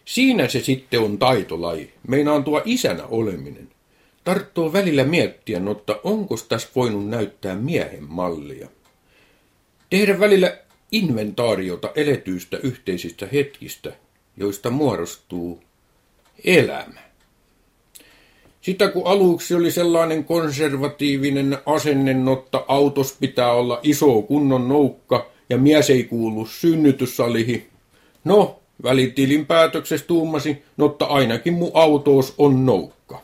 Siinä se sitten on taitolaji, meinaan tuo isänä oleminen. Tarttoo välillä miettiä, mutta onko tässä voinut näyttää miehen mallia. Tehdä välillä inventaariota eletyistä yhteisistä hetkistä, joista muodostuu elämä. Sitä kun aluksi oli sellainen konservatiivinen asennenotta, autos pitää olla iso kunnon noukka ja mies ei kuulu synnytyssalihin. No, välitilin päätöksessä tuumasi, notta ainakin mun autos on noukka.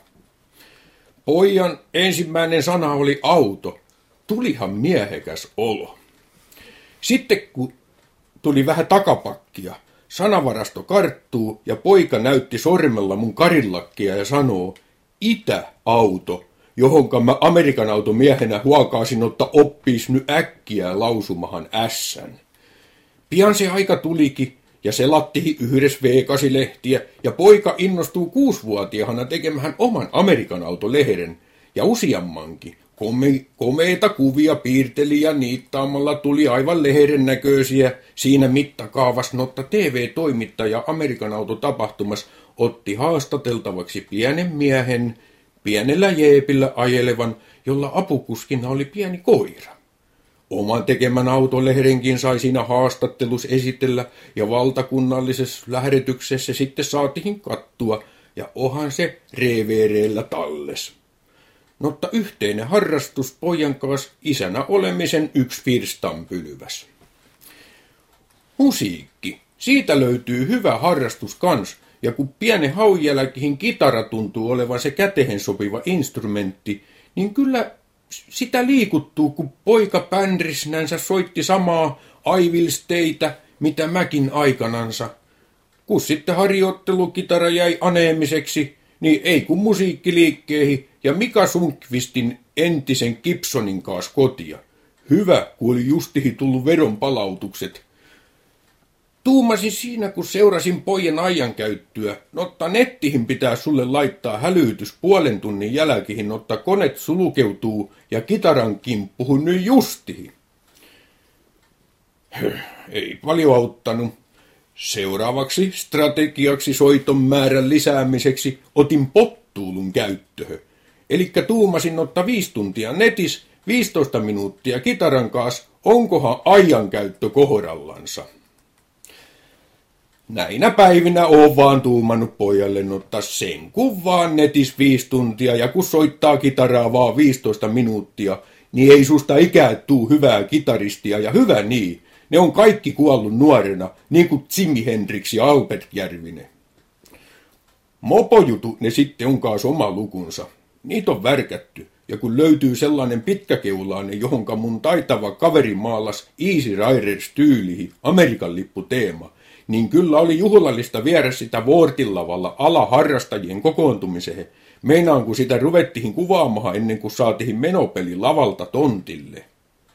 Pojan ensimmäinen sana oli auto. Tulihan miehekäs olo. Sitten kun tuli vähän takapakkia, sanavarasto karttuu ja poika näytti sormella mun karillakkia ja sanoo, Itä-auto, johonka mä Amerikan automiehenä huokaasin, otta oppiis nyt äkkiä lausumahan ässän. Pian se aika tulikin ja selattiin yhdessä V8-lehtiä ja poika innostuu 6-vuotiaana tekemään oman Amerikan autolehden ja useammankin. Komeita kuvia piirteli ja niittaamalla tuli aivan lehden näköisiä siinä mittakaavassa, notta TV-toimittaja Amerikan autotapahtumassa otti haastateltavaksi pienen miehen, pienellä jeepillä ajelevan, jolla apukuskina oli pieni koira. Oman tekemän autolehdenkin sai siinä haastattelussa esitellä ja valtakunnallisessa lähetyksessä sitten saatiin kattua ja ohan se revereellä talles. Mutta yhteinen harrastus pojan kanssa isänä olemisen yksi virstanpylväs. Musiikki. Siitä löytyy hyvä harrastus kans, ja kun pienen haun jälkeen kitara tuntuu olevan se kätehen sopiva instrumentti, niin kyllä sitä liikuttuu, kun poika pändrisnänsä soitti samaa I Will Staytä, mitä mäkin aikanansa. Kun sitten harjoittelukitara jäi aneemiseksi, niin ei kun musiikkiliikkeihin ja Mika Sundqvistin entisen Gibsonin kanssa kotia. Hyvä, kun oli justihin tullut veronpalautukset. Tuumasin siinä, kun seurasin pojan ajankäyttöä, notta nettihin pitää sulle laittaa hälytys 0,5 tunnin jälkeen, notta konet sulkeutuu ja kitaran kimppuhun nyt justihin. Ei paljon auttanut. Seuraavaksi strategiaksi soiton määrän lisäämiseksi otin pottuulun käyttöhön. Elikkä tuumasin ottaa 5 tuntia netis, 15 minuuttia kitaran kanssa, onkohan ajankäyttö kohdallansa. Näinä päivinä oon vaan tuumannut pojalle ottaa sen kun vaan netis 5 tuntia ja kun soittaa kitaraa vaan 15 minuuttia, niin ei susta ikää tuu hyvää kitaristia ja hyvä niin. Ne on kaikki kuollut nuorena, niin kuin Jimi Hendrix ja Albert Järvinen. Mopojutu ne sitten on kaas oma lukunsa. Niitä on värkätty, ja kun löytyy sellainen pitkäkeulainen, johonka mun taitava kaveri maalas Easy Riders tyylihi Amerikan lipputeema, niin kyllä oli juhlallista viedä sitä vuortillavalla alaharrastajien kokoontumiseen. Meinaan kun sitä ruvettiin kuvaamahan ennen kuin saatiin menopeli lavalta tontille.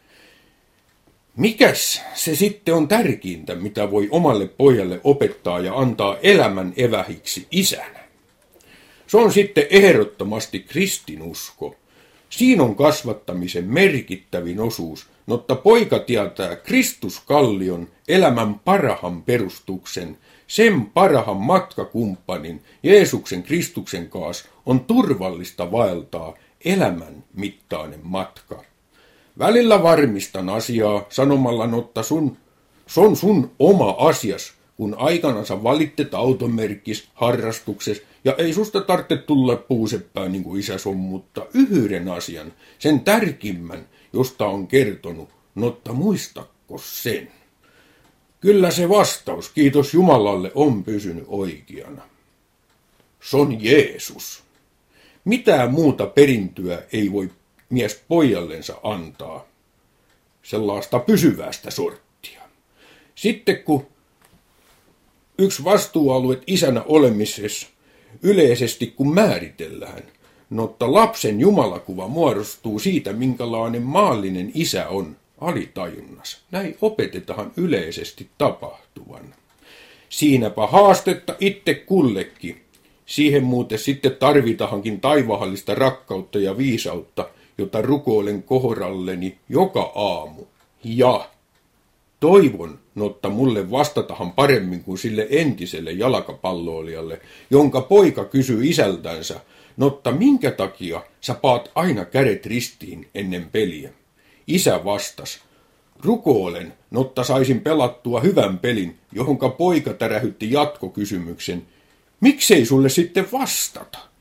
Mikäs se sitten on tärkeintä, mitä voi omalle pojalle opettaa ja antaa elämän evähiksi isänä? Se on sitten ehdottomasti kristinusko. Siinä on kasvattamisen merkittävin osuus, notta poika tietää Kristuskallion elämän parahan perustuksen, sen parahan matkakumppanin Jeesuksen Kristuksen kanssa on turvallista vaeltaa elämän mittainen matka. Välillä varmistan asiaa sanomalla, notta se on sun oma asias, kun aikanansa valittet automerkkis harrastuksessa ja ei susta tarvitse tulla puuseppää niin kuin isäs on, mutta yhden asian, sen tärkimmän, josta on kertonut, notta muistakko sen? Kyllä se vastaus, kiitos Jumalalle, on pysynyt oikeana. Se on Jeesus. Mitään muuta perintöä ei voi mies pojallensa antaa. Sellaista pysyvästä sorttia. Sitten kun yksi vastuualue isänä olemisessa yleisesti kun määritellään, notta lapsen jumalakuva muodostuu siitä, minkälainen maallinen isä on alitajunnas. Näin opetetaan yleisesti tapahtuvan. Siinäpä haastetta itse kullekin. Siihen muuten sitten tarvitaankin taivahallista rakkautta ja viisautta, jota rukoilen kohdalleni joka aamu. Ja Toivon, notta mulle vastatahan paremmin kuin sille entiselle jalkapalloilijalle, jonka poika kysyi isältänsä, notta minkä takia sä paat aina kädet ristiin ennen peliä. Isä vastas, rukoolen, notta saisin pelattua hyvän pelin, johonka poika tärähytti jatkokysymyksen, miksei sulle sitten vastata?